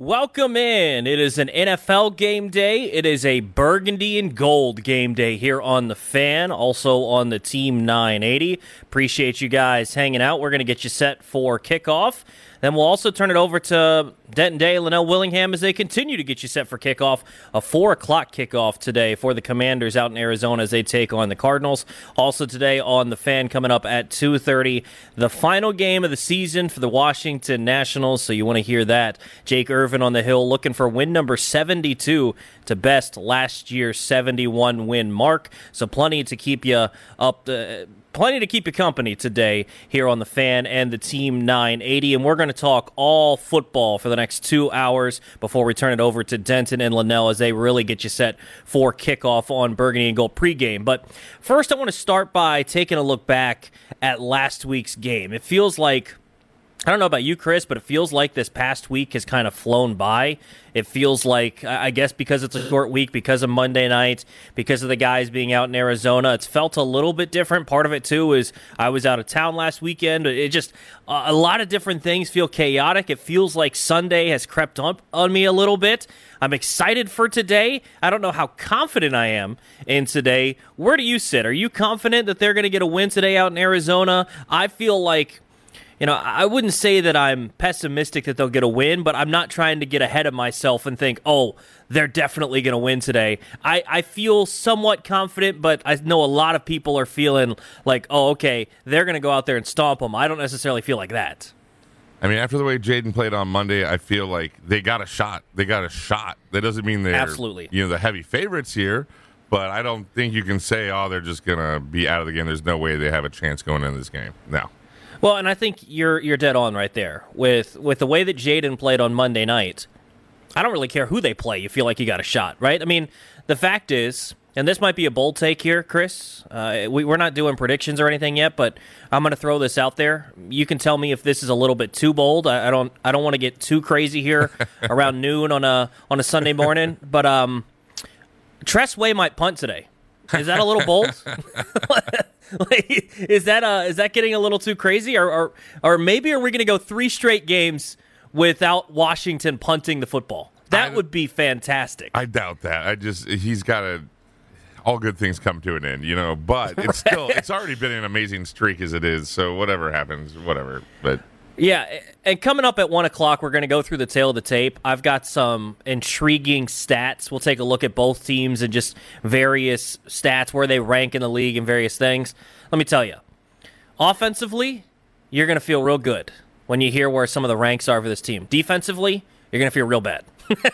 Welcome in. It is an NFL game day. It is a burgundy and gold game day here on The Fan, also on the Team 980. Appreciate you guys hanging out. We're going to get you set for kickoff. Then we'll also turn it over to Denton Day, Linnell Willingham as they continue to get you set for kickoff. A 4 o'clock kickoff today for the Commanders out in Arizona as they take on the Cardinals. Also today on The Fan coming up at 2:30, the final game of the season for the Washington Nationals, so you want to hear that. Jake Irvin on the hill looking for win number 72 to best last year's 71 win mark. So plenty to keep you plenty to keep you company today here on The Fan and the Team 980. And we're going to talk all football for the next 2 hours before we turn it over to Denton and Linnell as they really get you set for kickoff on Burgundy and Gold pregame. But first, I want to start by taking a look back at last week's game. It feels like, I don't know about you, Chris, but it feels like this past week has kind of flown by. It feels like, I guess because it's a short week, because of Monday night, because of the guys being out in Arizona, it's felt a little bit different. Part of it, too, is I was out of town last weekend. It just, a lot of different things feel chaotic. It feels like Sunday has crept up on me a little bit. I'm excited for today. I don't know how confident I am in today. Where do you sit? Are you confident that they're going to get a win today out in Arizona? I feel like, I wouldn't say that I'm pessimistic that they'll get a win, but I'm not trying to get ahead of myself and think, oh, they're definitely going to win today. I feel somewhat confident, but I know a lot of people are feeling like, oh, okay, they're going to go out there and stomp them. I don't necessarily feel like that. I mean, after the way Jaden played on Monday, I feel like they got a shot. They got a shot. That doesn't mean they're absolutely the heavy favorites here, but I don't think you can say, oh, they're just going to be out of the game. There's no way they have a chance going into this game. No. Well, and I think you're dead on right there. With the way that Jaden played on Monday night, I don't really care who they play. You feel like you got a shot, right? I mean, the fact is, and this might be a bold take here, Chris. We're not doing predictions or anything yet, but I'm going to throw this out there. You can tell me if this is a little bit too bold. I don't want to get too crazy here around noon on a Sunday morning, but Tress Way might punt today. Is that a little bold? Is that getting a little too crazy, or maybe are we going to go 3 straight games without Washington punting the football? That would be fantastic. I doubt that. He's got to. All good things come to an end, But it's still it's already been an amazing streak as it is. So whatever happens, whatever. But. Yeah, and coming up at 1 o'clock, we're going to go through the tail of the tape. I've got some intriguing stats. We'll take a look at both teams and just various stats, where they rank in the league and various things. Let me tell you, offensively, you're going to feel real good when you hear where some of the ranks are for this team. Defensively, you're going to feel real bad.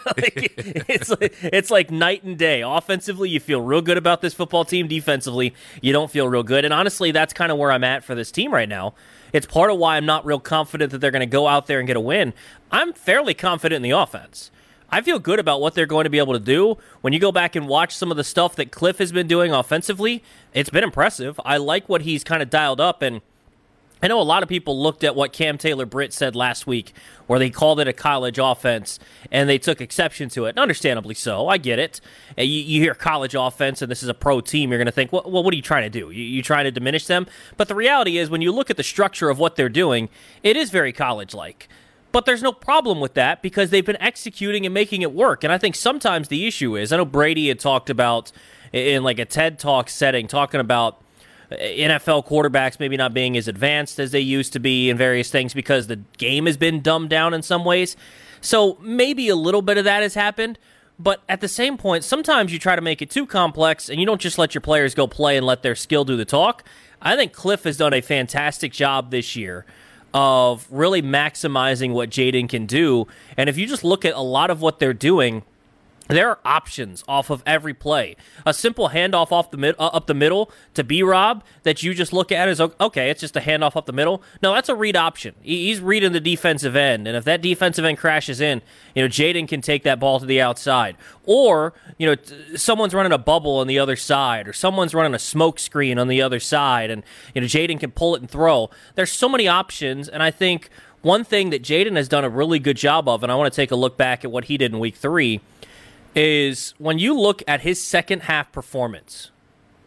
It's like night and day. Offensively, you feel real good about this football team. Defensively, you don't feel real good. And honestly, that's kind of where I'm at for this team right now. It's part of why I'm not real confident that they're going to go out there and get a win. I'm fairly confident in the offense. I feel good about what they're going to be able to do. When you go back and watch some of the stuff that Cliff has been doing offensively, it's been impressive. I like what he's kind of dialed up, and I know a lot of people looked at what Cam Taylor-Britt said last week, where they called it a college offense, and they took exception to it. Understandably so. I get it. You hear college offense, and this is a pro team, you're going to think, well, what are you trying to do? You trying to diminish them? But the reality is, when you look at the structure of what they're doing, it is very college-like. But there's no problem with that because they've been executing and making it work. And I think sometimes the issue is, I know Brady had talked about, in like a TED Talk setting, talking about NFL quarterbacks maybe not being as advanced as they used to be in various things because the game has been dumbed down in some ways. So maybe a little bit of that has happened. But at the same point, sometimes you try to make it too complex and you don't just let your players go play and let their skill do the talk. I think Cliff has done a fantastic job this year of really maximizing what Jaden can do. And if you just look at a lot of what they're doing, there are options off of every play. A simple handoff up the middle to B-Rob that you just look at as, okay, it's just a handoff up the middle. No, that's a read option. He's reading the defensive end, and if that defensive end crashes in, Jaden can take that ball to the outside. Or, someone's running a bubble on the other side, or someone's running a smoke screen on the other side, and Jaden can pull it and throw. There's so many options, and I think one thing that Jaden has done a really good job of, and I want to take a look back at what he did in Week 3, is when you look at his second half performance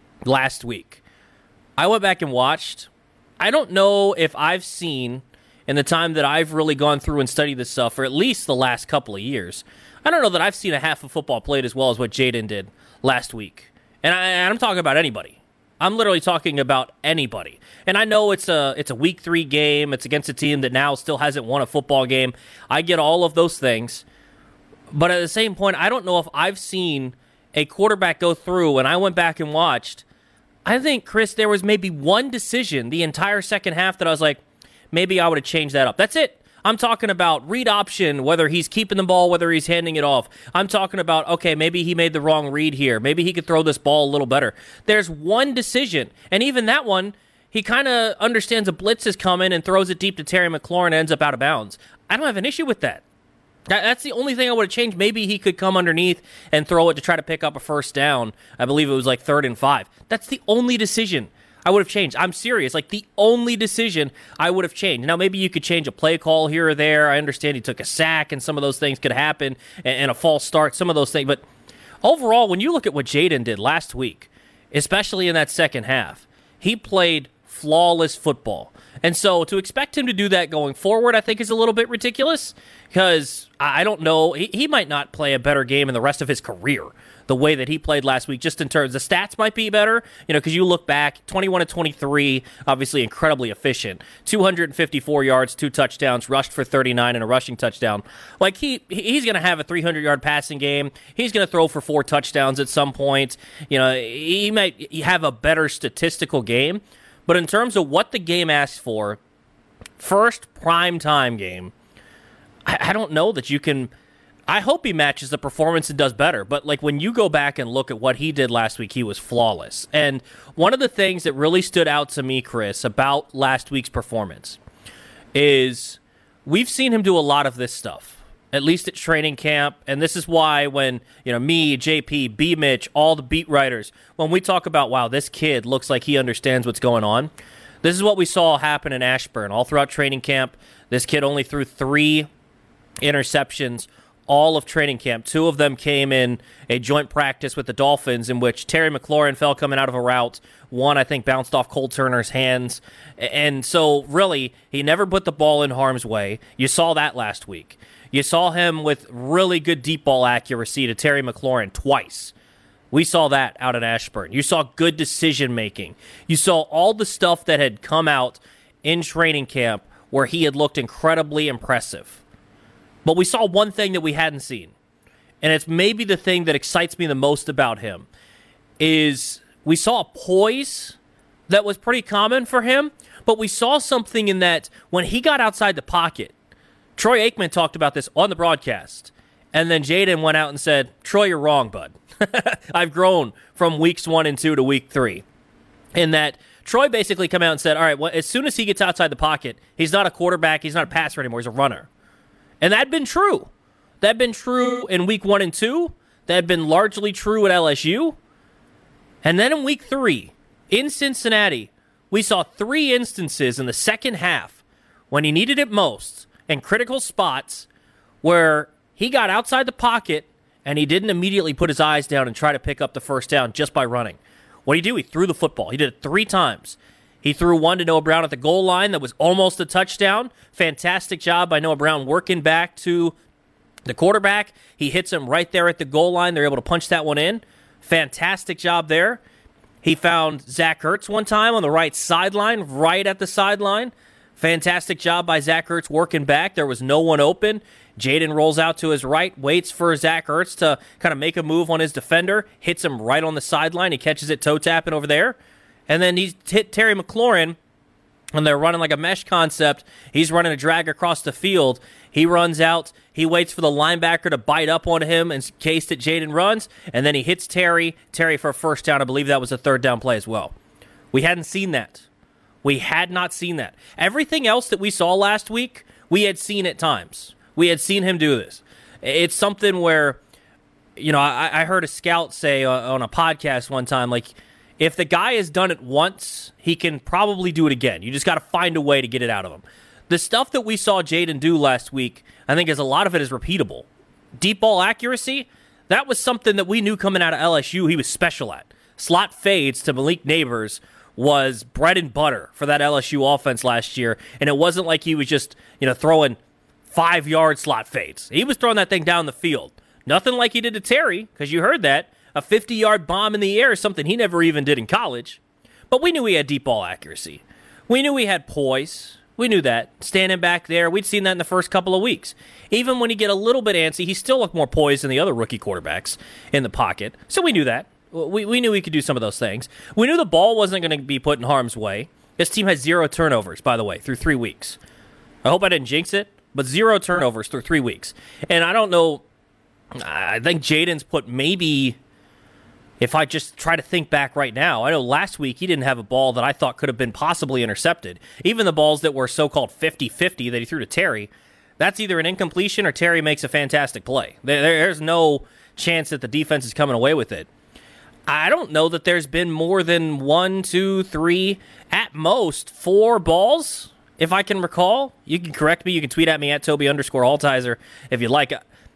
last week, I went back and watched. I don't know if I've seen in the time that I've really gone through and studied this stuff for at least the last couple of years, I don't know that I've seen a half of football played as well as what Jayden did last week. And I'm talking about anybody. I'm literally talking about anybody. And I know it's a week 3 game. It's against a team that now still hasn't won a football game. I get all of those things. But at the same point, I don't know if I've seen a quarterback go through, and I went back and watched. I think, Chris, there was maybe one decision the entire second half that I was like, maybe I would have changed that up. That's it. I'm talking about read option, whether he's keeping the ball, whether he's handing it off. I'm talking about, okay, maybe he made the wrong read here. Maybe he could throw this ball a little better. There's one decision, and even that one, he kind of understands a blitz is coming and throws it deep to Terry McLaurin and ends up out of bounds. I don't have an issue with that. That's the only thing I would have changed. Maybe he could come underneath and throw it to try to pick up a first down. I believe it was like 3rd and 5. That's the only decision I would have changed. I'm serious. Like, the only decision I would have changed. Now, maybe you could change a play call here or there. I understand he took a sack, and some of those things could happen, and a false start, some of those things. But overall, when you look at what Jayden did last week, especially in that second half, he played flawless football. And so to expect him to do that going forward, I think is a little bit ridiculous, because I don't know. He might not play a better game in the rest of his career the way that he played last week, just in terms the stats might be better, because you look back, 21-23, obviously incredibly efficient, 254 yards, 2 touchdowns, rushed for 39 and a rushing touchdown. Like, he's going to have a 300-yard passing game. He's going to throw for 4 touchdowns at some point. He might have a better statistical game, but in terms of what the game asks for, first prime time game, I don't know that you can. I hope he matches the performance and does better, but like, when you go back and look at what he did last week, he was flawless. And one of the things that really stood out to me, Chris, about last week's performance is we've seen him do a lot of this stuff, at least at training camp. And this is why when, me, JP, B Mitch, all the beat writers, when we talk about, wow, this kid looks like he understands what's going on, this is what we saw happen in Ashburn all throughout training camp. This kid only threw 3 interceptions all of training camp. 2 of them came in a joint practice with the Dolphins, in which Terry McLaurin fell coming out of a route. 1, I think, bounced off Cole Turner's hands. And so, really, he never put the ball in harm's way. You saw that last week. You saw him with really good deep ball accuracy to Terry McLaurin twice. We saw that out at Ashburn. You saw good decision-making. You saw all the stuff that had come out in training camp where he had looked incredibly impressive. But we saw one thing that we hadn't seen, and it's maybe the thing that excites me the most about him, is we saw a poise that was pretty common for him, but we saw something in that when he got outside the pocket. Troy Aikman talked about this on the broadcast, and then Jayden went out and said, Troy, you're wrong, bud. I've grown from weeks 1 and 2 to week 3. In that Troy basically came out and said, all right, well, as soon as he gets outside the pocket, he's not a quarterback, he's not a passer anymore, he's a runner. And that had been true. That had been true in week 1 and 2. That had been largely true at LSU. And then in week 3, in Cincinnati, we saw 3 instances in the second half when he needed it most, in critical spots, where he got outside the pocket and he didn't immediately put his eyes down and try to pick up the first down just by running. What did he do? He threw the football. He did it 3 times. He threw one to Noah Brown at the goal line that was almost a touchdown. Fantastic job by Noah Brown working back to the quarterback. He hits him right there at the goal line. They're able to punch that one in. Fantastic job there. He found Zach Ertz one time on the right sideline, right at the sideline. Fantastic job by Zach Ertz working back. There was no one open. Jayden rolls out to his right, waits for Zach Ertz to kind of make a move on his defender, hits him right on the sideline. He catches it toe-tapping over there. And then he's hit Terry McLaurin, and they're running like a mesh concept. He's running a drag across the field. He runs out. He waits for the linebacker to bite up on him in case that Jayden runs, and then he hits Terry for a first down. I believe that was a 3rd down play as well. We hadn't seen that. We had not seen that. Everything else that we saw last week, we had seen at times. We had seen him do this. It's something where, I heard a scout say on a podcast one time, like, if the guy has done it once, he can probably do it again. You just got to find a way to get it out of him. The stuff that we saw Jayden do last week, I think a lot of it is repeatable. Deep ball accuracy, that was something that we knew coming out of LSU he was special at. Slot fades to Malik Neighbors was bread and butter for that LSU offense last year, and it wasn't like he was just, throwing 5-yard slot fades. He was throwing that thing down the field. Nothing like he did to Terry, because you heard that. A 50-yard bomb in the air is something he never even did in college. But we knew he had deep ball accuracy. We knew he had poise. We knew that. Standing back there, we'd seen that in the first couple of weeks. Even when he get a little bit antsy, he still looked more poised than the other rookie quarterbacks in the pocket. So we knew that. We knew he could do some of those things. We knew the ball wasn't going to be put in harm's way. This team has 0 turnovers, by the way, through 3 weeks. I hope I didn't jinx it, but 0 turnovers through 3 weeks. And I don't know, I think Jaden's put maybe, if I just try to think back right now, I know last week he didn't have a ball that I thought could have been possibly intercepted. Even the balls that were so-called 50-50 that he threw to Terry, that's either an incompletion or Terry makes a fantastic play. There's no chance that the defense is coming away with it. I don't know that there's been more than 1, 2, 3, at most 4 balls, if I can recall. You can correct me. You can tweet at me at Toby_Altizer if you'd like.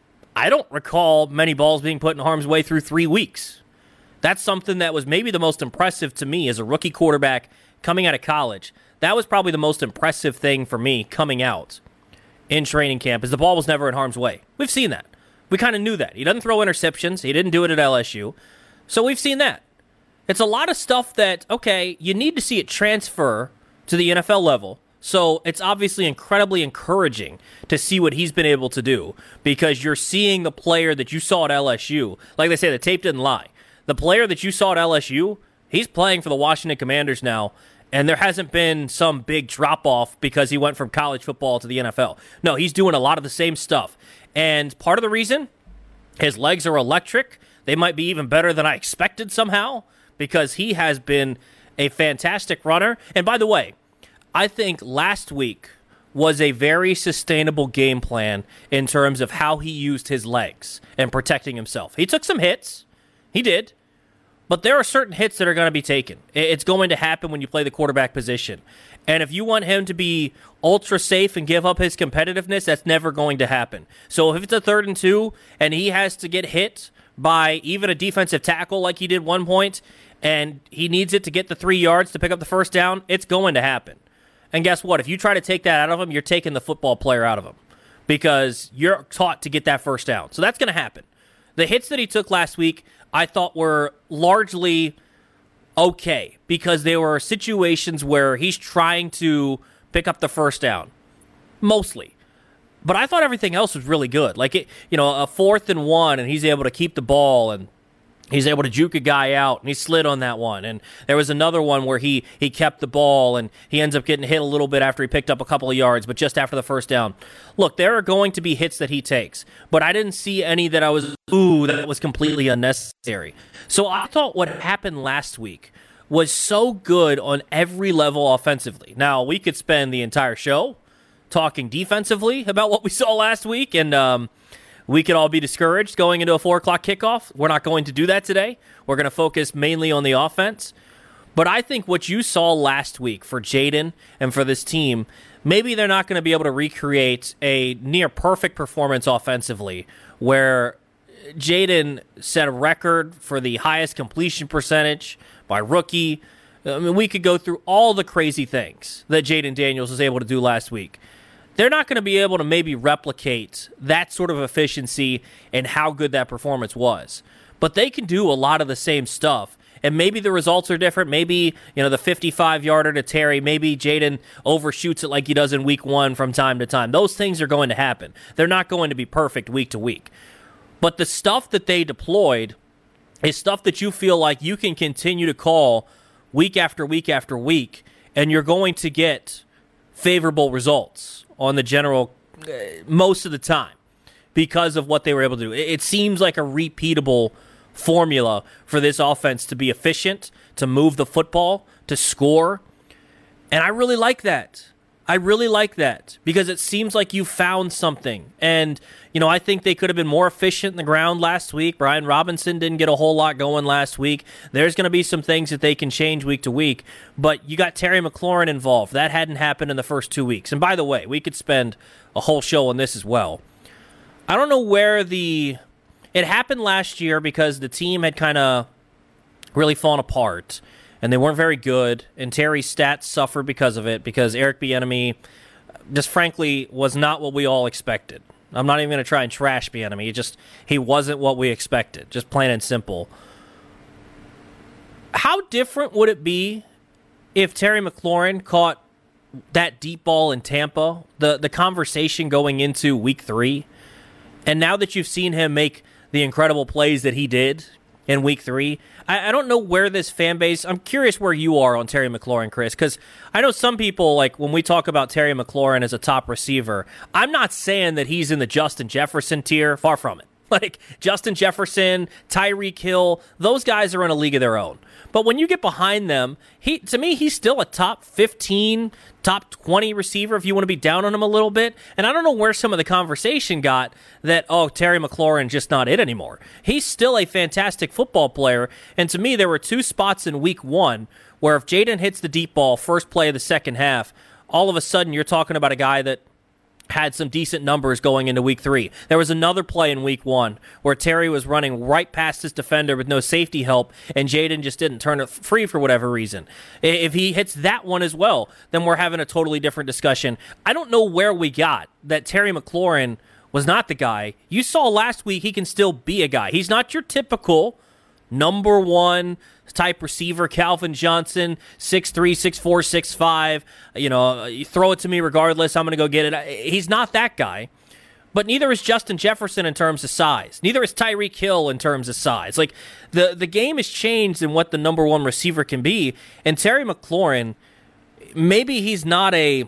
I don't recall many balls being put in harm's way through 3 weeks. That's something that was maybe the most impressive to me as a rookie quarterback coming out of college. That was probably the most impressive thing for me coming out in training camp, is the ball was never in harm's way. We've seen that. We kind of knew that. He doesn't throw interceptions. He didn't do it at LSU. So we've seen that. It's a lot of stuff that, okay, you need to see it transfer to the NFL level. So it's obviously incredibly encouraging to see what he's been able to do, because you're seeing the player that you saw at LSU. Like they say, the tape didn't lie. The player that you saw at LSU, he's playing for the Washington Commanders now, and there hasn't been some big drop-off because he went from college football to the NFL. No, he's doing a lot of the same stuff. And part of the reason, his legs are electric. They might be even better than I expected somehow, because he has been a fantastic runner. And by the way, I think last week was a very sustainable game plan in terms of how he used his legs and protecting himself. He took some hits. He did. But there are certain hits that are going to be taken. It's going to happen when you play the quarterback position. And if you want him to be ultra safe and give up his competitiveness, that's never going to happen. So if it's a 3rd and 2 and he has to get hit by even a defensive tackle like he did one point, and he needs it to get the 3 yards to pick up the first down, it's going to happen. And guess what? If you try to take that out of him, you're taking the football player out of him, because you're taught to get that first down. So that's going to happen. The hits that he took last week, I thought were largely okay, because there were situations where he's trying to pick up the first down, mostly. But I thought everything else was really good. Like, a 4th and 1, and he's able to keep the ball, and he's able to juke a guy out, and he slid on that one. And there was another one where he kept the ball, and he ends up getting hit a little bit after he picked up a couple of yards, but just after the first down. Look, there are going to be hits that he takes, but I didn't see any that I was, that was completely unnecessary. So I thought what happened last week was so good on every level offensively. Now, we could spend the entire show talking defensively about what we saw last week, and we could all be discouraged going into a 4 o'clock kickoff. We're not going to do that today. We're going to focus mainly on the offense. But I think what you saw last week for Jaden and for this team, maybe they're not going to be able to recreate a near perfect performance offensively, where Jaden set a record for the highest completion percentage by rookie. I mean, we could go through all the crazy things that Jaden Daniels was able to do last week. They're not going to be able to maybe replicate that sort of efficiency and how good that performance was. But they can do a lot of the same stuff. And maybe the results are different. Maybe, the 55-yarder to Terry, maybe Jaden overshoots it like he does in week 1 from time to time. Those things are going to happen. They're not going to be perfect week to week. But the stuff that they deployed is stuff that you feel like you can continue to call week after week after week, and you're going to get favorable results on the general most of the time because of what they were able to do. It seems like a repeatable formula for this offense to be efficient, to move the football, to score. And I really like that. I really like that because it seems like you found something. And, I think they could have been more efficient in the ground last week. Brian Robinson didn't get a whole lot going last week. There's going to be some things that they can change week to week. But you got Terry McLaurin involved. That hadn't happened in the first 2 weeks. And by the way, we could spend a whole show on this as well. I don't know where it happened last year because the team had kind of really fallen apart. and they weren't very good, and Terry's stats suffered because of it, because Eric Bieniemy just frankly was not what we all expected. I'm not even going to try and trash Bieniemy. He wasn't what we expected, just plain and simple. How different would it be if Terry McLaurin caught that deep ball in Tampa, the conversation going into week 3, and now that you've seen him make the incredible plays that he did in week 3, I don't know where this fan base, I'm curious where you are on Terry McLaurin, Chris, because I know some people, like when we talk about Terry McLaurin as a top receiver, I'm not saying that he's in the Justin Jefferson tier, far from it. Like Justin Jefferson, Tyreek Hill, those guys are in a league of their own. But when you get behind them, to me, he's still a top 15, top 20 receiver if you want to be down on him a little bit. And I don't know where some of the conversation got that, oh, Terry McLaurin just not it anymore. He's still a fantastic football player. And to me, there were 2 spots in week 1 where if Jaden hits the deep ball first play of the second half, all of a sudden you're talking about a guy that had some decent numbers going into week 3. There was another play in week 1 where Terry was running right past his defender with no safety help, and Jaden just didn't turn it free for whatever reason. If he hits that one as well, then we're having a totally different discussion. I don't know where we got that Terry McLaurin was not the guy. You saw last week he can still be a guy. He's not your typical number 1 type receiver, Calvin Johnson, 6'3", 6'4", 6'5". You throw it to me regardless. I'm going to go get it. He's not that guy. But neither is Justin Jefferson in terms of size. Neither is Tyreek Hill in terms of size. Like the game has changed in what the number 1 receiver can be. And Terry McLaurin, maybe he's not a...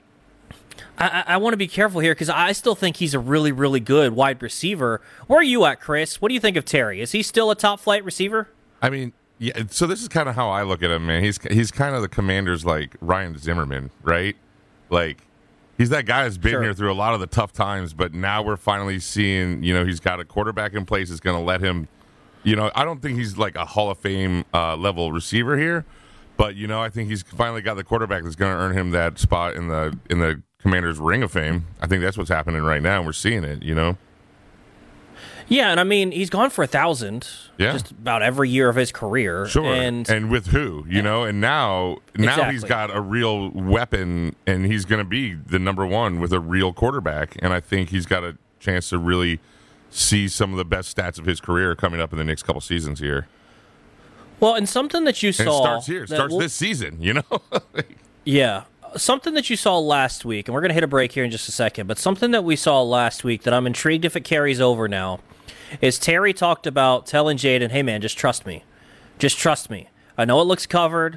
I want to be careful here because I still think he's a really, really good wide receiver. Where are you at, Chris? What do you think of Terry? Is he still a top-flight receiver? I mean, yeah. So this is kind of how I look at him, man. He's kind of the Commanders' like Ryan Zimmerman, right? Like he's that guy that's been here through a lot of the tough times, but now we're finally seeing, he's got a quarterback in place that's going to let him. I don't think he's like a Hall of Fame level receiver here, but I think he's finally got the quarterback that's going to earn him that spot in the Commanders' Ring of Fame. I think that's what's happening right now. We're seeing it, Yeah, and I mean, he's gone for 1,000 yeah. just about every year of his career. Sure, and with who, and now exactly. He's got a real weapon, and he's going to be the number 1 with a real quarterback, and I think he's got a chance to really see some of the best stats of his career coming up in the next couple seasons here. Well, and something that you saw... And it starts here. It starts this season, Yeah. Something that you saw last week, and we're going to hit a break here in just a second, but something that we saw last week that I'm intrigued if it carries over now is Terry talked about telling Jaden, hey, man, just trust me. Just trust me. I know it looks covered.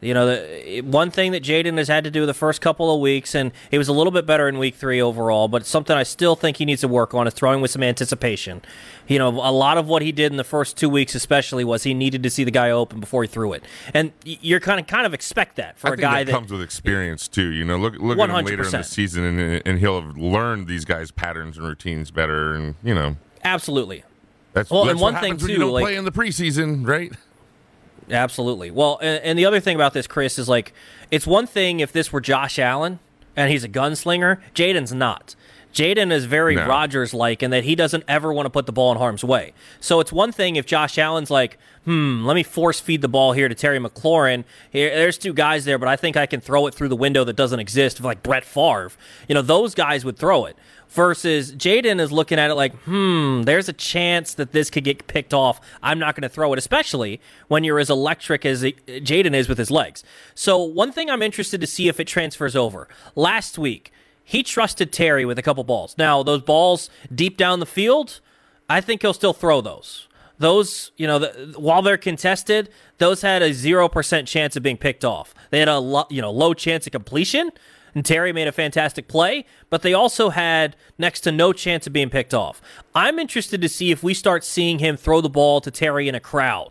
One thing that Jaden has had to do the first couple of weeks, and he was a little bit better in week 3 overall, but something I still think he needs to work on is throwing with some anticipation. A lot of what he did in the first 2 weeks especially was he needed to see the guy open before he threw it. And you're kind of expect that for a guy that comes with experience too. Look 100%. At him later in the season, and he'll have learned these guys' patterns and routines better, and Absolutely. That's and one what thing happens too, when you don't play in the preseason, right? Absolutely. Well, and the other thing about this, Chris, is like it's one thing if this were Josh Allen and he's a gunslinger. Jaden's not. Jaden is very Rodgers-like in that he doesn't ever want to put the ball in harm's way. So it's one thing if Josh Allen's like, let me force feed the ball here to Terry McLaurin. There's 2 guys there, but I think I can throw it through the window that doesn't exist, like Brett Favre. Those guys would throw it. Versus Jaden is looking at it like, there's a chance that this could get picked off. I'm not going to throw it, especially when you're as electric as Jaden is with his legs. So one thing I'm interested to see if it transfers over. Last week, he trusted Terry with a couple balls. Now, those balls deep down the field, I think he'll still throw those. Those, while they're contested, those had a 0% chance of being picked off. They had a low chance of completion, and Terry made a fantastic play, but they also had next to no chance of being picked off. I'm interested to see if we start seeing him throw the ball to Terry in a crowd.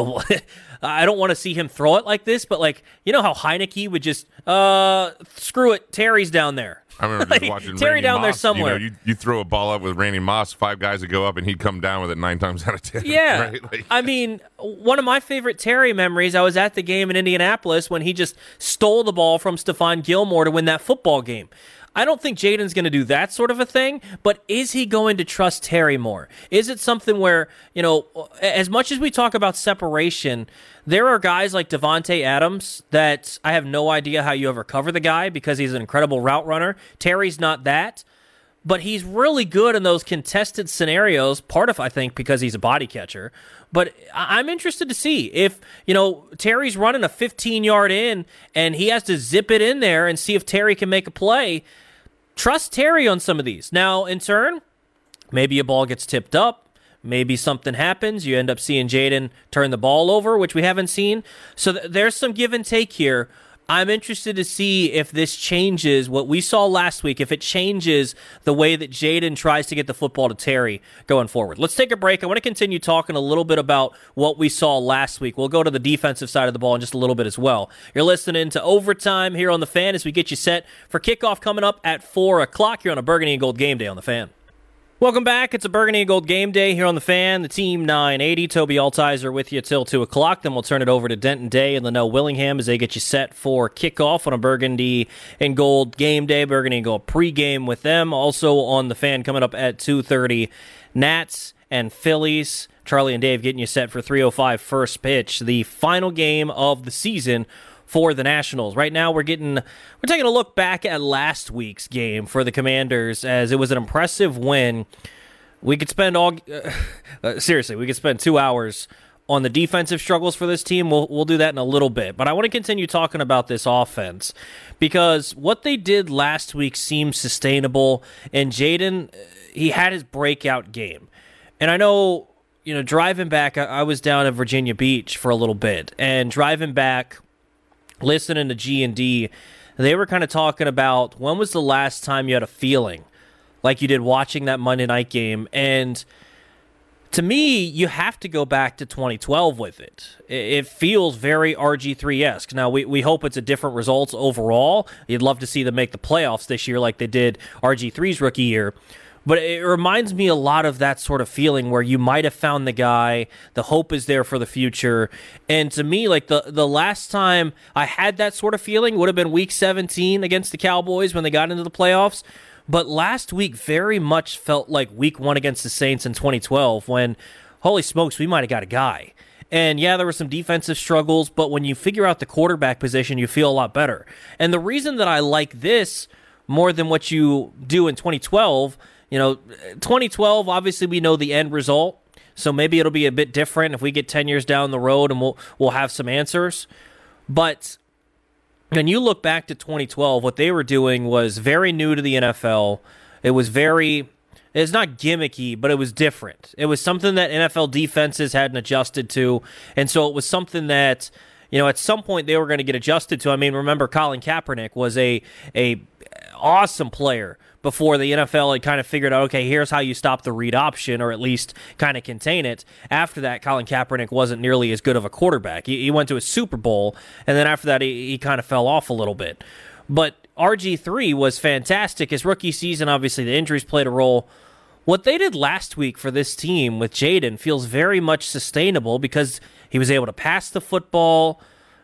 I don't want to see him throw it like this, but how Heineke would just, screw it, Terry's down there. I remember just watching Terry Randy down Moss, there somewhere. You throw a ball up with Randy Moss, 5 guys would go up, and he'd come down with it 9 times out of 10. Yeah. Right? I mean, one of my favorite Terry memories, I was at the game in Indianapolis when he just stole the ball from Stephon Gilmore to win that football game. I don't think Jaden's going to do that sort of a thing, but is he going to trust Terry more? Is it something where, as much as we talk about separation, there are guys like Devontae Adams that I have no idea how you ever cover the guy because he's an incredible route runner. Terry's not that. But he's really good in those contested scenarios, part of, I think, because he's a body catcher. But I'm interested to see if, Terry's running a 15-yard in and he has to zip it in there and see if Terry can make a play. Trust Terry on some of these. Now, in turn, maybe a ball gets tipped up. Maybe something happens. You end up seeing Jaden turn the ball over, which we haven't seen. So there's some give and take here. I'm interested to see if this changes what we saw last week, if it changes the way that Jaden tries to get the football to Terry going forward. Let's take a break. I want to continue talking a little bit about what we saw last week. We'll go to the defensive side of the ball in just a little bit as well. You're listening to Overtime here on The Fan as we get you set for kickoff coming up at 4 o'clock here on a Burgundy and Gold game day on The Fan. Welcome back. It's a Burgundy and Gold game day here on The Fan. The Team 980. Toby Altizer with you till 2 o'clock. Then we'll turn it over to Denton Day and Linnell Willingham as they get you set for kickoff on a Burgundy and Gold game day. Burgundy and Gold pregame with them. Also on The Fan coming up at 2:30. Nats and Phillies. Charlie and Dave getting you set for 3:05 first pitch. The final game of the season for the Nationals. Right now we're taking a look back at last week's game for the Commanders as it was an impressive win. We could spend we could spend 2 hours on the defensive struggles for this team. We'll do that in a little bit, but I want to continue talking about this offense because what they did last week seems sustainable, and Jaden, he had his breakout game. And I know, driving back, I was down at Virginia Beach for a little bit, and driving back, listening to G&D, they were kind of talking about when was the last time you had a feeling like you did watching that Monday night game. And to me, you have to go back to 2012 with it. It feels very RG3-esque. Now, we hope it's a different result overall. You'd love to see them make the playoffs this year like they did RG3's rookie year. But it reminds me a lot of that sort of feeling where you might have found the guy, the hope is there for the future. And to me, like the last time I had that sort of feeling would have been Week 17 against the Cowboys when they got into the playoffs. But last week very much felt like Week 1 against the Saints in 2012 when, holy smokes, we might have got a guy. And yeah, there were some defensive struggles, but when you figure out the quarterback position, you feel a lot better. And the reason that I like this more than what you do in 2012, 2012, obviously we know the end result, so maybe it'll be a bit different if we get 10 years down the road and we'll have some answers. But when you look back to 2012, what they were doing was very new to the NFL. It's not gimmicky, but it was different. It was something that NFL defenses hadn't adjusted to, and so it was something that, at some point they were going to get adjusted to. I mean, remember Colin Kaepernick was a awesome player before the NFL had kind of figured out, okay, here's how you stop the read option or at least kind of contain it. After that, Colin Kaepernick wasn't nearly as good of a quarterback. He went to a Super Bowl, and then after that, he kind of fell off a little bit. But RG3 was fantastic. His rookie season, obviously, the injuries played a role. What they did last week for this team with Jaden feels very much sustainable because he was able to pass the football.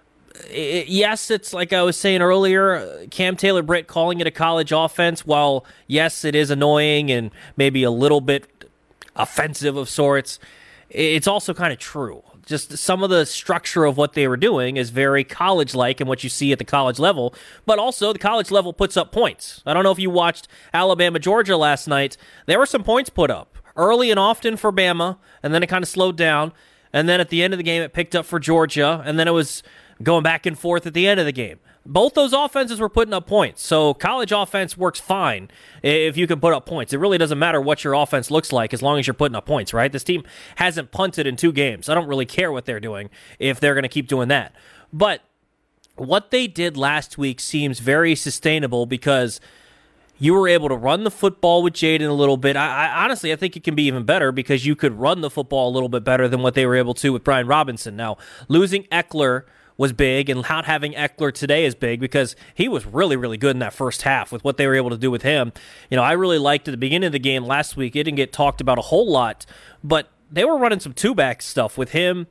Yes, it's like I was saying earlier, Cam Taylor-Britt calling it a college offense, while yes, it is annoying and maybe a little bit offensive of sorts, it's also kind of true. Just some of the structure of what they were doing is very college-like and what you see at the college level, but also the college level puts up points. I don't know if you watched Alabama-Georgia last night. There were some points put up early and often for Bama, and then it kind of slowed down, and then at the end of the game it picked up for Georgia, and then it was going back and forth at the end of the game. Both those offenses were putting up points. So college offense works fine if you can put up points. It really doesn't matter what your offense looks like as long as you're putting up points, right? This team hasn't punted in 2 games. I don't really care what they're doing if they're going to keep doing that. But what they did last week seems very sustainable because you were able to run the football with Jaden a little bit. I honestly, I think it can be even better because you could run the football a little bit better than what they were able to with Brian Robinson. Now, losing Eckler was big, and not having Eckler today is big because he was really, really good in that first half with what they were able to do with him. I really liked at the beginning of the game last week. It didn't get talked about a whole lot, but they were running some two-back stuff with him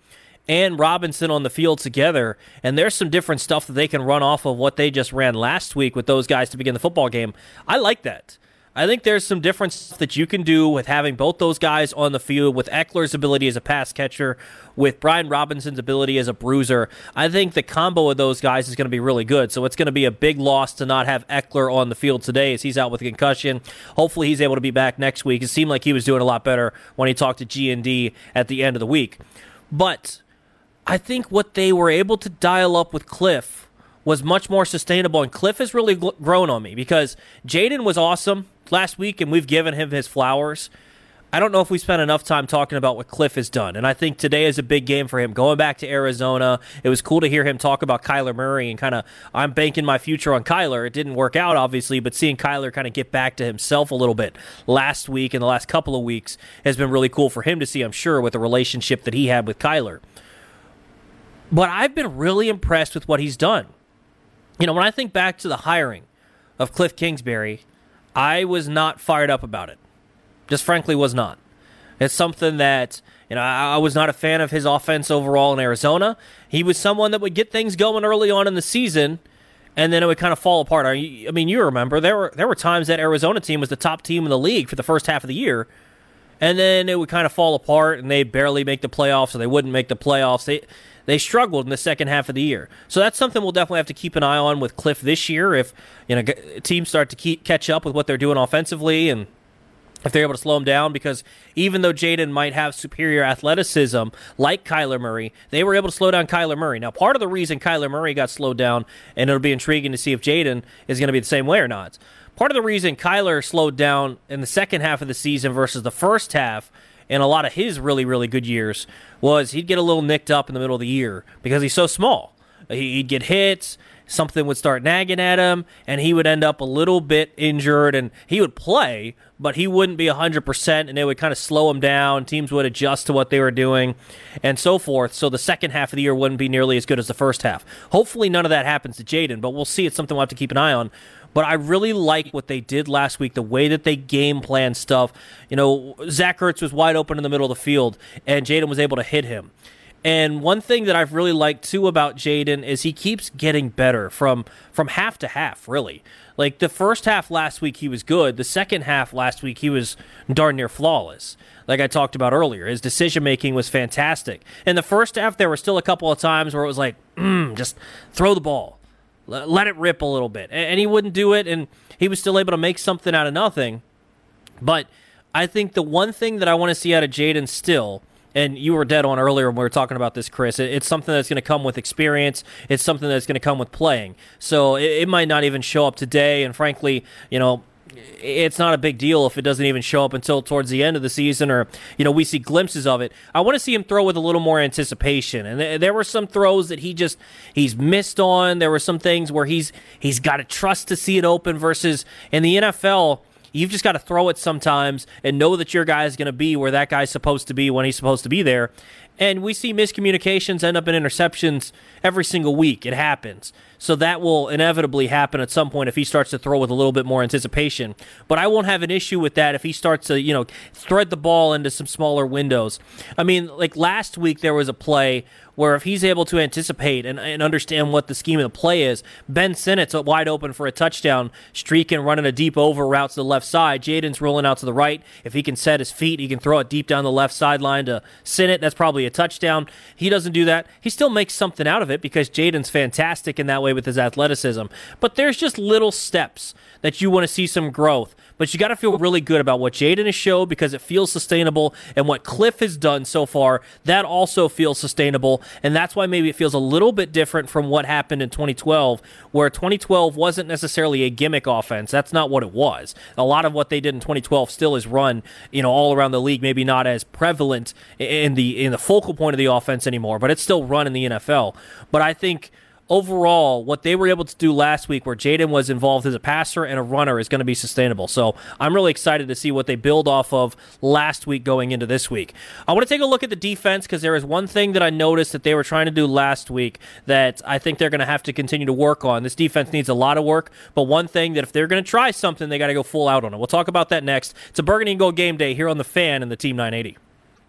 and Robinson on the field together, and there's some different stuff that they can run off of what they just ran last week with those guys to begin the football game. I like that. I think there's some different stuff that you can do with having both those guys on the field, with Eckler's ability as a pass catcher, with Brian Robinson's ability as a bruiser. I think the combo of those guys is going to be really good. So it's going to be a big loss to not have Eckler on the field today as he's out with a concussion. Hopefully he's able to be back next week. It seemed like he was doing a lot better when he talked to G&D at the end of the week. But I think what they were able to dial up with Cliff was much more sustainable, and Cliff has really grown on me because Jayden was awesome last week, and we've given him his flowers. I don't know if we spent enough time talking about what Cliff has done, and I think today is a big game for him. Going back to Arizona, it was cool to hear him talk about Kyler Murray and kind of, I'm banking my future on Kyler. It didn't work out, obviously, but seeing Kyler kind of get back to himself a little bit last week and the last couple of weeks has been really cool for him to see, I'm sure, with the relationship that he had with Kyler. But I've been really impressed with what he's done. You know, when I think back to the hiring of Cliff Kingsbury, I was not fired up about it. Just frankly was not. It's something that, you know, I was not a fan of his offense overall in Arizona. He was someone that would get things going early on in the season, and then it would kind of fall apart. I mean, you remember, there were times that Arizona team was the top team in the league for the first half of the year, and then it would kind of fall apart, and they barely make the playoffs, or they wouldn't make the playoffs. They struggled in the second half of the year. So that's something we'll definitely have to keep an eye on with Cliff this year if, you know, teams start to catch up with what they're doing offensively and if they're able to slow him down, because even though Jayden might have superior athleticism like Kyler Murray, they were able to slow down Kyler Murray. Now, part of the reason Kyler Murray got slowed down, and it'll be intriguing to see if Jayden is going to be the same way or not, part of the reason Kyler slowed down in the second half of the season versus the first half in a lot of his really, really good years was he'd get a little nicked up in the middle of the year because he's so small. He'd get hits, something would start nagging at him, and he would end up a little bit injured, and he would play, but he wouldn't be 100%, and it would kind of slow him down. Teams would adjust to what they were doing, and so forth, so the second half of the year wouldn't be nearly as good as the first half. Hopefully none of that happens to Jayden, but we'll see. It's something we'll have to keep an eye on. But I really like what they did last week, the way that they game plan stuff. You know, Zach Ertz was wide open in the middle of the field, and Jayden was able to hit him. And one thing that I've really liked, too, about Jayden is he keeps getting better from half to half, really. Like, the first half last week, he was good. The second half last week, he was darn near flawless, like I talked about earlier. His decision-making was fantastic. In the first half, there were still a couple of times where it was like, just throw the ball. Let it rip a little bit. And he wouldn't do it, and he was still able to make something out of nothing. But I think the one thing that I want to see out of Jayden still, and you were dead on earlier when we were talking about this, Chris, it's something that's going to come with experience. It's something that's going to come with playing. So it might not even show up today, and frankly, you know, it's not a big deal if it doesn't even show up until towards the end of the season, or, you know, we see glimpses of it. I want to see him throw with a little more anticipation. And there were some throws that he's missed on. There were some things where he's got to trust to see it open versus in the NFL, you've just got to throw it sometimes and know that your guy is going to be where that guy's supposed to be when he's supposed to be there. And we see miscommunications end up in interceptions every single week. It happens. So that will inevitably happen at some point if he starts to throw with a little bit more anticipation. But I won't have an issue with that if he starts to, you know, thread the ball into some smaller windows. I mean, like last week there was a play where if he's able to anticipate and understand what the scheme of the play is, Ben Sinnott's wide open for a touchdown, streaking, running a deep over route to the left side. Jayden's rolling out to the right. If he can set his feet, he can throw it deep down the left sideline to Sinnott. That's probably a touchdown. He doesn't do that. He still makes something out of it because Jayden's fantastic in that way with his athleticism. But there's just little steps that you want to see some growth. But you got to feel really good about what Jayden has showed because it feels sustainable, and what Cliff has done so far, that also feels sustainable, and that's why maybe it feels a little bit different from what happened in 2012, where 2012 wasn't necessarily a gimmick offense. That's not what it was. A lot of what they did in 2012 still is run, you know, all around the league, maybe not as prevalent in the focal point of the offense anymore, but it's still run in the NFL. But I think overall, what they were able to do last week where Jayden was involved as a passer and a runner is going to be sustainable. So I'm really excited to see what they build off of last week going into this week. I want to take a look at the defense because there is one thing that I noticed that they were trying to do last week that I think they're going to have to continue to work on. This defense needs a lot of work, but one thing that if they're going to try something, they got to go full out on it. We'll talk about that next. It's a Burgundy and Gold game day here on The Fan and the Team 980.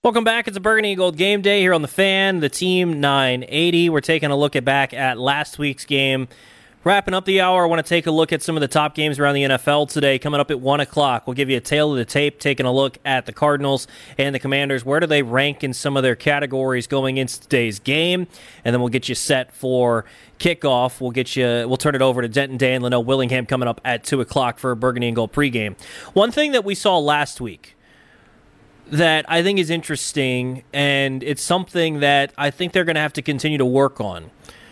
Welcome back. It's a Burgundy and Gold game day here on the Fan, the Team 980. We're taking a look back at last week's game. Wrapping up the hour, I want to take a look at some of the top games around the NFL today. Coming up at 1 o'clock, we'll give you a tail of the tape, taking a look at the Cardinals and the Commanders. Where do they rank in some of their categories going into today's game? And then we'll get you set for kickoff. We'll turn it over to Denton Day and Linnell Willingham coming up at 2 o'clock for a Burgundy and Gold pregame. One thing that we saw last week that I think is interesting, and it's something that I think they're going to have to continue to work on,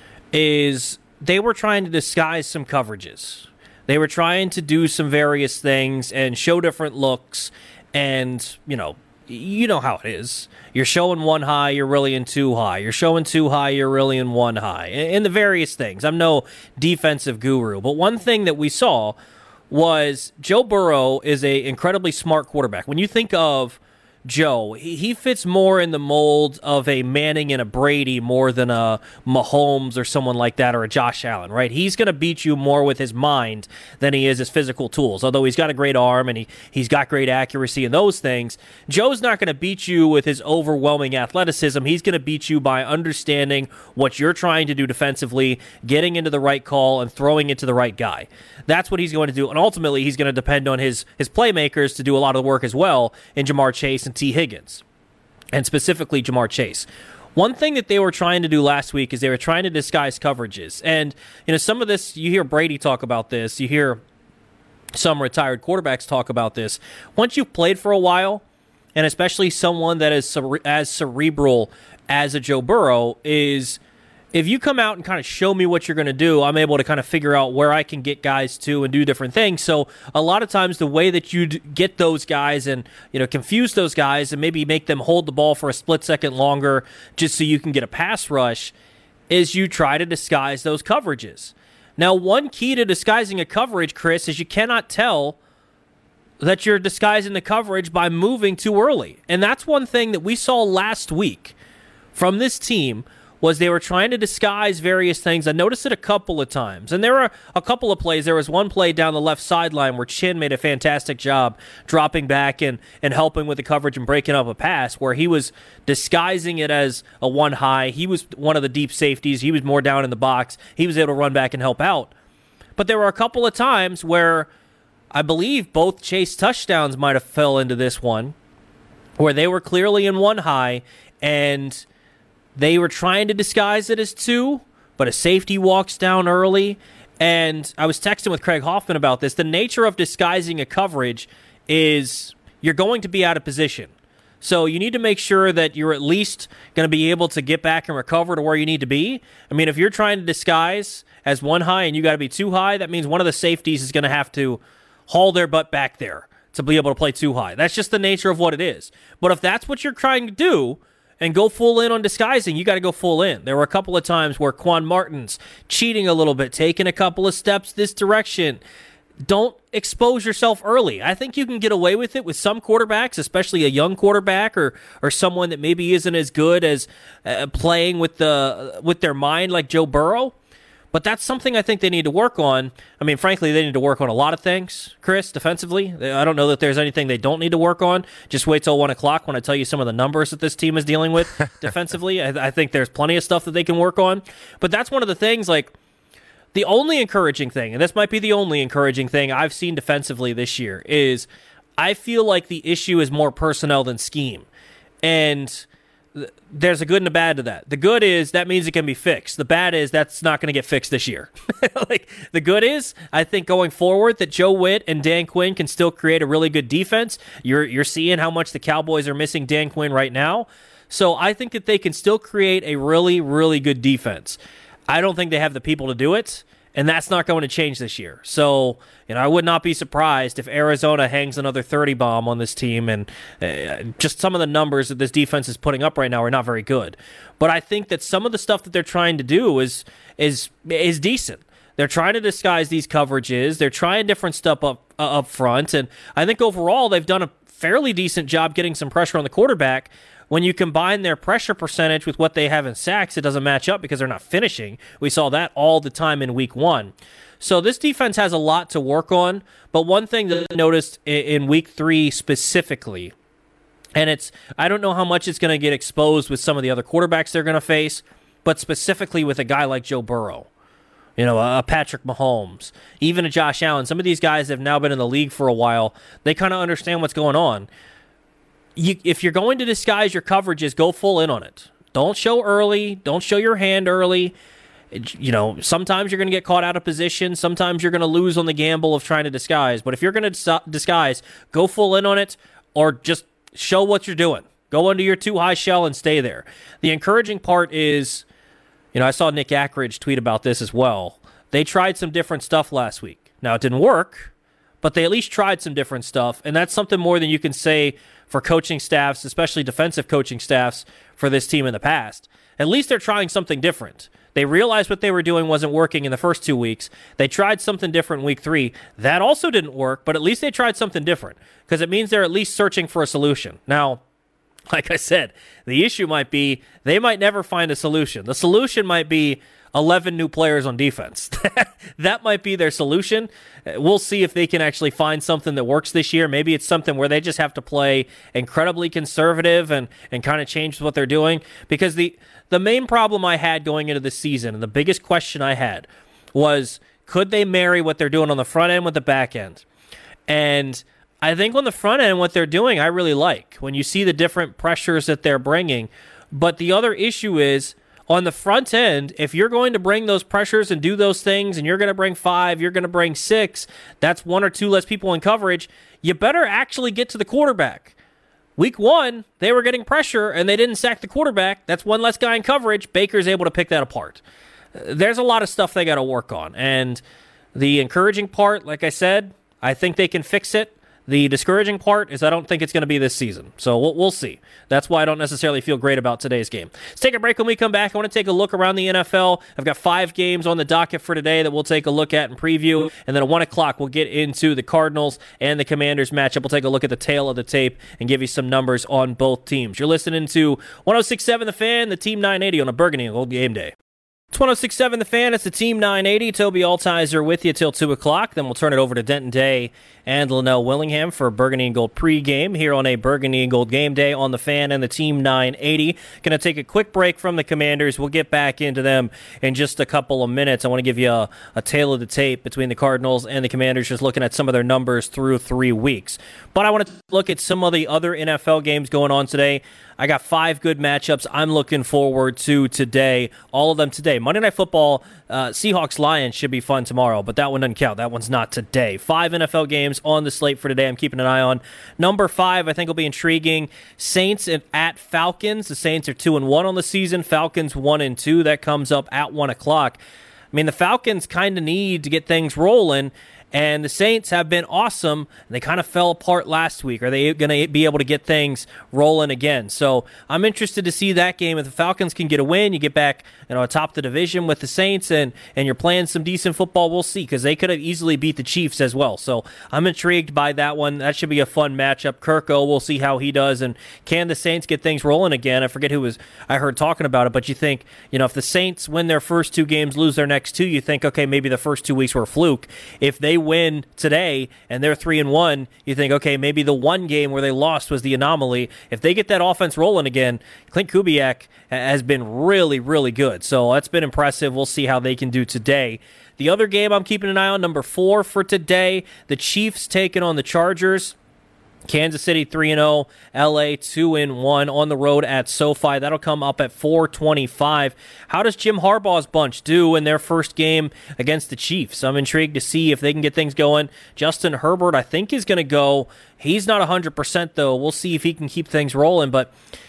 is they were trying to disguise some coverages. They were trying to do some various things and show different looks, and, you know how it is. You're showing one high, you're really in two high. You're showing two high, you're really in one high. And the various things. I'm no defensive guru, but one thing that we saw was Joe Burrow is an incredibly smart quarterback. When you think of Joe, he fits more in the mold of a Manning and a Brady more than a Mahomes or someone like that, or a Josh Allen, right? He's going to beat you more with his mind than he is his physical tools. Although he's got a great arm and he's got great accuracy and those things, Joe's not going to beat you with his overwhelming athleticism. He's going to beat you by understanding what you're trying to do defensively, getting into the right call, and throwing it to the right guy. That's what he's going to do. And ultimately, he's going to depend on his playmakers to do a lot of the work as well in Jamar Chase and T. Higgins, and specifically Jamar Chase. One thing that they were trying to do last week is they were trying to disguise coverages. And, some of this, you hear Brady talk about this, you hear some retired quarterbacks talk about this. Once you've played for a while, and especially someone that is as cerebral as a Joe Burrow is, if you come out and kind of show me what you're going to do, I'm able to kind of figure out where I can get guys to and do different things. So a lot of times the way that you get those guys and, confuse those guys and maybe make them hold the ball for a split second longer just so you can get a pass rush is you try to disguise those coverages. Now, one key to disguising a coverage, Chris, is you cannot tell that you're disguising the coverage by moving too early. And that's one thing that we saw last week from this team was they were trying to disguise various things. I noticed it a couple of times. And there were a couple of plays. There was one play down the left sideline where Chin made a fantastic job dropping back and helping with the coverage and breaking up a pass where he was disguising it as a one high. He was one of the deep safeties. He was more down in the box. He was able to run back and help out. But there were a couple of times where I believe both Chase touchdowns might have fell into this one, where they were clearly in one high and they were trying to disguise it as two, but a safety walks down early. And I was texting with Craig Hoffman about this. The nature of disguising a coverage is you're going to be out of position. So you need to make sure that you're at least going to be able to get back and recover to where you need to be. I mean, if you're trying to disguise as one high and you got to be two high, that means one of the safeties is going to have to haul their butt back there to be able to play two high. That's just the nature of what it is. But if that's what you're trying to do, and go full in on disguising, you got to go full in. There were a couple of times where Quan Martin's cheating a little bit, taking a couple of steps this direction. Don't expose yourself early. I think you can get away with it with some quarterbacks, especially a young quarterback or someone that maybe isn't as good as playing with their mind like Joe Burrow. But that's something I think they need to work on. I mean, frankly, they need to work on a lot of things, Chris, defensively. I don't know that there's anything they don't need to work on. Just wait till 1 o'clock when I tell you some of the numbers that this team is dealing with defensively. I think there's plenty of stuff that they can work on. But that's one of the things, like, the only encouraging thing, and this might be the only encouraging thing I've seen defensively this year, is I feel like the issue is more personnel than scheme. And there's a good and a bad to that. The good is that means it can be fixed. The bad is that's not going to get fixed this year. Like, the good is I think going forward that Joe Witt and Dan Quinn can still create a really good defense. You're seeing how much the Cowboys are missing Dan Quinn right now. So I think that they can still create a really, really good defense. I don't think they have the people to do it, and that's not going to change this year. So, I would not be surprised if Arizona hangs another 30 bomb on this team, and just some of the numbers that this defense is putting up right now are not very good. But I think that some of the stuff that they're trying to do is decent. They're trying to disguise these coverages. They're trying different stuff up front, and I think overall they've done a fairly decent job getting some pressure on the quarterback. When you combine their pressure percentage with what they have in sacks, it doesn't match up because they're not finishing. We saw that all the time in week one. So this defense has a lot to work on, but one thing that I noticed in week 3 specifically And I don't know how much it's going to get exposed with some of the other quarterbacks they're going to face, but specifically with a guy like Joe Burrow, a Patrick Mahomes, even a Josh Allen. Some of these guys have now been in the league for a while. They kind of understand what's going on. If you're going to disguise your coverages, go full in on it. Don't show early. Don't show your hand early. Sometimes you're going to get caught out of position. Sometimes you're going to lose on the gamble of trying to disguise. But if you're going to disguise, go full in on it, or just show what you're doing. Go under your too high shell and stay there. The encouraging part is, I saw Nick Ackridge tweet about this as well. They tried some different stuff last week. Now, it didn't work, but they at least tried some different stuff, and that's something more than you can say for coaching staffs, especially defensive coaching staffs for this team in the past. At least they're trying something different. They realized what they were doing wasn't working in the first 2 weeks. They tried something different in week 3. That also didn't work, but at least they tried something different, because it means they're at least searching for a solution. Now, like I said, the issue might be they might never find a solution. The solution might be 11 new players on defense. That might be their solution. We'll see if they can actually find something that works this year. Maybe it's something where they just have to play incredibly conservative and kind of change what they're doing. Because the main problem I had going into the season, and the biggest question I had, was could they marry what they're doing on the front end with the back end? And I think on the front end, what they're doing, I really like. When you see the different pressures that they're bringing. But the other issue is, on the front end, if you're going to bring those pressures and do those things, and you're going to bring 5, you're going to bring 6, that's 1 or 2 less people in coverage, you better actually get to the quarterback. Week 1, they were getting pressure, and they didn't sack the quarterback. That's 1 less guy in coverage. Baker's able to pick that apart. There's a lot of stuff they got to work on. And the encouraging part, like I said, I think they can fix it. The discouraging part is I don't think it's going to be this season. So we'll see. That's why I don't necessarily feel great about today's game. Let's take a break. When we come back, I want to take a look around the NFL. I've got 5 games on the docket for today that we'll take a look at and preview. And then at 1 o'clock, we'll get into the Cardinals and the Commanders matchup. We'll take a look at the tail of the tape and give you some numbers on both teams. You're listening to 106.7 The Fan, the Team 980 on a Burgundy and Gold game day. It's 106.7 The Fan. It's the Team 980. Toby Altizer with you till 2 o'clock. Then we'll turn it over to Denton Day and Linnell Willingham for a Burgundy and Gold pregame here on a Burgundy and Gold game day on The Fan and the Team 980. Going to take a quick break from the Commanders. We'll get back into them in just a couple of minutes. I want to give you a tail of the tape between the Cardinals and the Commanders, just looking at some of their numbers through 3 weeks. But I want to look at some of the other NFL games going on today. I got 5 good matchups I'm looking forward to today. All of them today. Monday Night Football, Seahawks-Lions should be fun tomorrow, but that one doesn't count. That one's not today. 5 NFL games on the slate for today I'm keeping an eye on. Number 5, I think will be intriguing. Saints at Falcons. The Saints are 2-1 on the season. Falcons 1-2. That comes up at 1 o'clock. I mean, the Falcons kind of need to get things rolling. And the Saints have been awesome. They kind of fell apart last week. Are they going to be able to get things rolling again? So I'm interested to see that game. If the Falcons can get a win, you get back atop the division with the Saints, and you're playing some decent football, we'll see, because they could have easily beat the Chiefs as well. So I'm intrigued by that one. That should be a fun matchup. Kirko, we'll see how he does. And can the Saints get things rolling again? I forget who I heard talking about it, but you think, if the Saints win their first 2 games, lose their next 2, you think, okay, maybe the first 2 weeks were a fluke. If they win today and they're 3-1, you think, okay, maybe the 1 game where they lost was the anomaly. If they get that offense rolling again, Clint Kubiak has been really, really good. So that's been impressive. We'll see how they can do today. The other game I'm keeping an eye on, number 4 for today, the Chiefs taking on the Chargers. Kansas City 3-0, LA 2-1 on the road at SoFi. That'll come up at 4:25. How does Jim Harbaugh's bunch do in their first game against the Chiefs? I'm intrigued to see if they can get things going. Justin Herbert, I think, is going to go. He's not 100%, though. We'll see if he can keep things rolling, but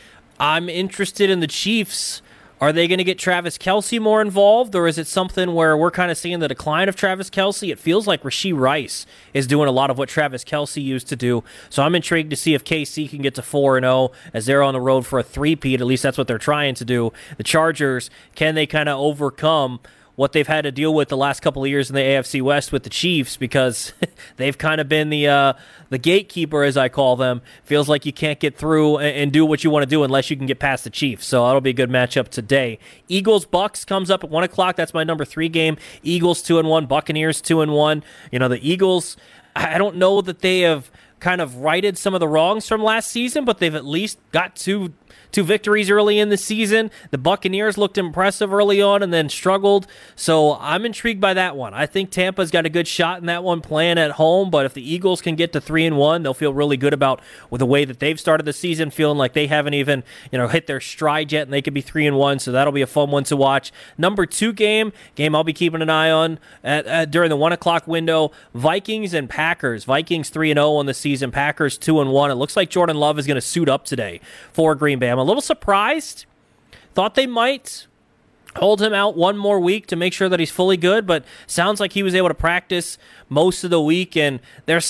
I'm interested in the Chiefs. Are they going to get Travis Kelce more involved, or is it something where we're kind of seeing the decline of Travis Kelce? It feels like Rashee Rice is doing a lot of what Travis Kelce used to do. So I'm intrigued to see if KC can get to 4-0 as they're on the road for a three-peat. At least that's what they're trying to do. The Chargers, can they kind of overcome what they've had to deal with the last couple of years in the AFC West with the Chiefs, because they've kind of been the gatekeeper, as I call them. Feels like you can't get through and do what you want to do unless you can get past the Chiefs. So that'll be a good matchup today. Eagles-Bucks comes up at 1 o'clock. That's my number 3 game. Eagles 2-1, Buccaneers 2-1. The Eagles, I don't know that they have kind of righted some of the wrongs from last season, but they've at least got two victories early in the season. The Buccaneers looked impressive early on and then struggled. So I'm intrigued by that one. I think Tampa's got a good shot in that one playing at home, but if the Eagles can get to 3-1, they'll feel really good about the way that they've started the season, feeling like they haven't even hit their stride yet, and they could be 3-1. So that'll be a fun one to watch. Number 2 game I'll be keeping an eye on during the 1 o'clock window. Vikings and Packers. Vikings 3-0 on the season. Packers 2-1. It looks like Jordan Love is going to suit up today for Green Bay. I'm a little surprised. Thought they might hold him out one more week to make sure that he's fully good, but sounds like he was able to practice most of the week, and there's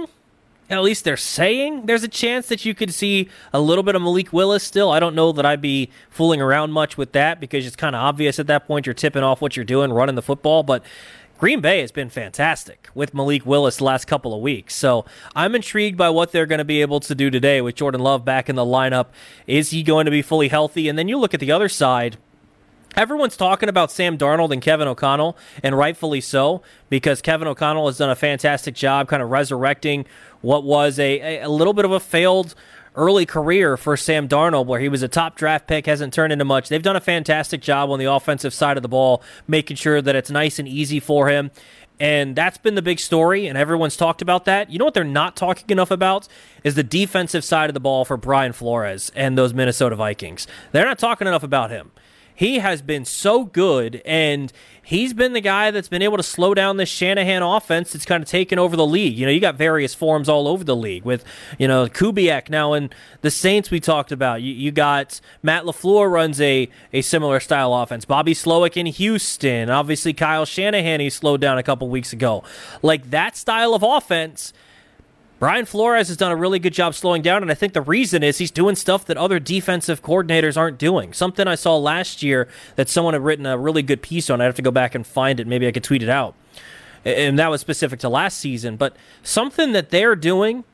a chance that you could see a little bit of Malik Willis still. I don't know that I'd be fooling around much with that because it's kind of obvious at that point you're tipping off what you're doing, running the football, but Green Bay has been fantastic with Malik Willis the last couple of weeks. So I'm intrigued by what they're going to be able to do today with Jordan Love back in the lineup. Is he going to be fully healthy? And then you look at the other side. Everyone's talking about Sam Darnold and Kevin O'Connell, and rightfully so, because Kevin O'Connell has done a fantastic job kind of resurrecting what was a little bit of a failed early career for Sam Darnold, where he was a top draft pick, hasn't turned into much. They've done a fantastic job on the offensive side of the ball, making sure that it's nice and easy for him. And that's been the big story, and everyone's talked about that. You know what they're not talking enough about is the defensive side of the ball for Brian Flores and those Minnesota Vikings. They're not talking enough about him. He has been so good, and he's been the guy that's been able to slow down this Shanahan offense that's kind of taken over the league. You got various forms all over the league with, Kubiak now and the Saints we talked about. You got Matt LaFleur runs a similar style offense. Bobby Slowick in Houston. Obviously, Kyle Shanahan, he slowed down a couple weeks ago. Like that style of offense, Brian Flores has done a really good job slowing down, and I think the reason is he's doing stuff that other defensive coordinators aren't doing. Something I saw last year that someone had written a really good piece on. I'd have to go back and find it. Maybe I could tweet it out. And that was specific to last season. But something that they're doing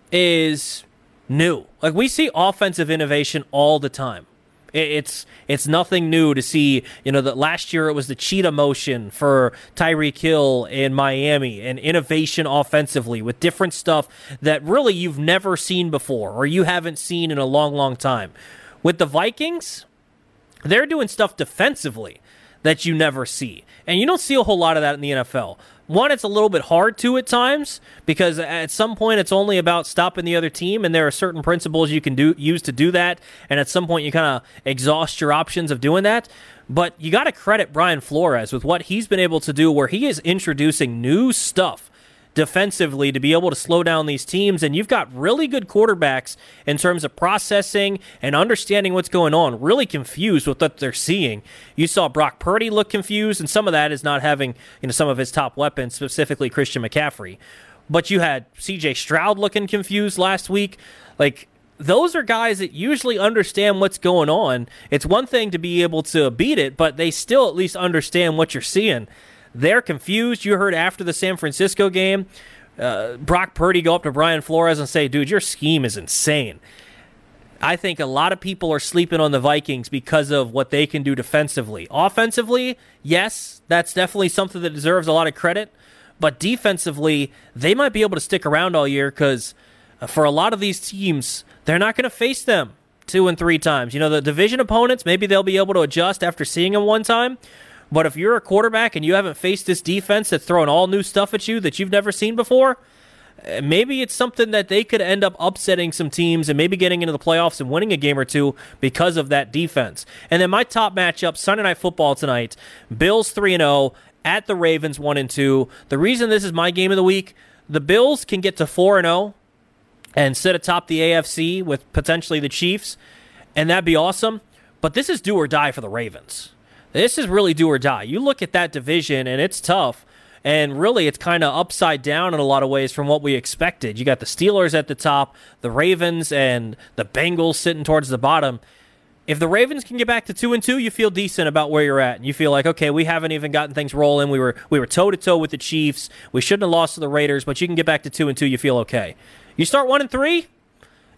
is new. Like, we see offensive innovation all the time. It's nothing new to see, that last year it was the cheetah motion for Tyreek Hill in Miami and innovation offensively with different stuff that really you've never seen before or you haven't seen in a long, long time. With the Vikings, they're doing stuff defensively that you never see. And you don't see a whole lot of that in the NFL. One, it's a little bit hard to at times because at some point it's only about stopping the other team, and there are certain principles you can use to do that, and at some point you kind of exhaust your options of doing that. But you got to credit Brian Flores with what he's been able to do, where he is introducing new stuff defensively to be able to slow down these teams, and you've got really good quarterbacks in terms of processing and understanding what's going on, really confused with what they're seeing. You saw Brock Purdy look confused, and some of that is not having some of his top weapons, specifically Christian McCaffrey. But you had C.J. Stroud looking confused last week. Like, those are guys that usually understand what's going on. It's one thing to be able to beat it, but they still at least understand what you're seeing. They're confused. You heard after the San Francisco game, Brock Purdy go up to Brian Flores and say, dude, your scheme is insane. I think a lot of people are sleeping on the Vikings because of what they can do defensively. Offensively, yes, that's definitely something that deserves a lot of credit. But defensively, they might be able to stick around all year because for a lot of these teams, they're not going to face them 2 and 3 times. The division opponents, maybe they'll be able to adjust after seeing them one time. But if you're a quarterback and you haven't faced this defense that's throwing all new stuff at you that you've never seen before, maybe it's something that they could end up upsetting some teams and maybe getting into the playoffs and winning a game or two because of that defense. And then my top matchup, Sunday Night Football tonight, Bills 3-0 at the Ravens 1-2. The reason this is my game of the week, the Bills can get to 4-0 and sit atop the AFC with potentially the Chiefs, and that'd be awesome. But this is do or die for the Ravens. This is really do or die. You look at that division, and it's tough. And really, it's kind of upside down in a lot of ways from what we expected. You got the Steelers at the top, the Ravens, and the Bengals sitting towards the bottom. If the Ravens can get back to 2-2, you feel decent about where you're at. And you feel like, okay, we haven't even gotten things rolling. We were toe-to-toe with the Chiefs. We shouldn't have lost to the Raiders, but you can get back to 2-2, you feel okay. You start 1-3,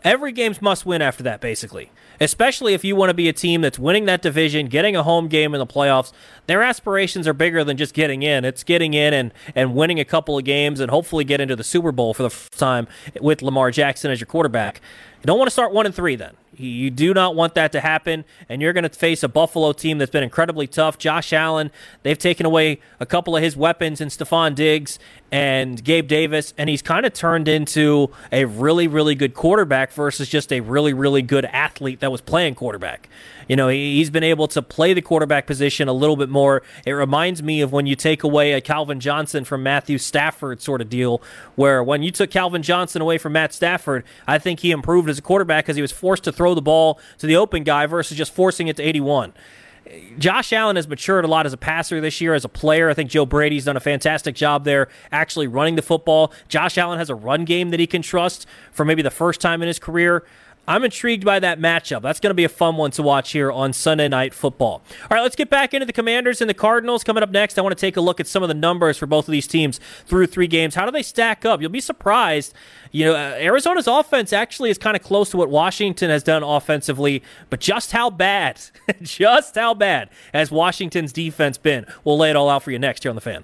Every game's must win after that, basically. Especially if you want to be a team that's winning that division, getting a home game in the playoffs. Their aspirations are bigger than just getting in. It's getting in and winning a couple of games and hopefully get into the Super Bowl for the first time with Lamar Jackson as your quarterback. You don't want to start 1-3 then. You do not want that to happen, and you're going to face a Buffalo team that's been incredibly tough. Josh Allen, they've taken away a couple of his weapons in Stephon Diggs and Gabe Davis, and he's kind of turned into a really, really good quarterback versus just a really, really good athlete that was playing quarterback. You know, he's been able to play the quarterback position a little bit more. It reminds me of when you take away a Calvin Johnson from Matthew Stafford sort of deal, where when you took Calvin Johnson away from Matt Stafford, I think he improved as a quarterback because he was forced to throw the ball to the open guy versus just forcing it to 81. Josh Allen has matured a lot as a passer this year, as a player. I think Joe Brady's done a fantastic job there actually running the football. Josh Allen has a run game that he can trust for maybe the first time in his career. I'm intrigued by that matchup. That's going to be a fun one to watch here on Sunday Night Football. All right, let's get back into the Commanders and the Cardinals. Coming up next, I want to take a look at some of the numbers for both of these teams through 3 games. How do they stack up? You'll be surprised. You know, Arizona's offense actually is kind of close to what Washington has done offensively, but just how bad, just how bad has Washington's defense been? We'll lay it all out for you next here on The Fan.